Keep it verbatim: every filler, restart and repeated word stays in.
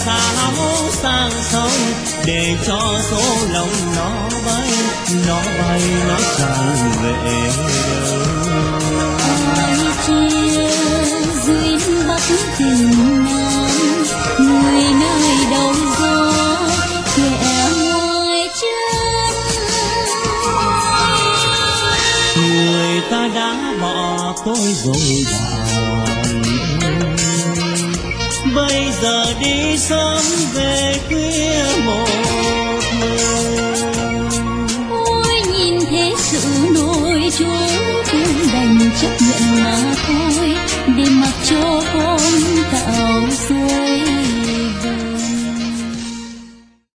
sao sang sông để cho số lòng nó bay, nó bay nó chẳng về đâu. Ai chia duyên bắc tình nam, người nơi đầu gió kẻ ngoài chân. Người ta đã bỏ tôi rồi đàn, bây giờ đi sớm về khuya một mình. Ôi nhìn thế sự nổi trôi, cũng đành chấp nhận mà thôi. Đêm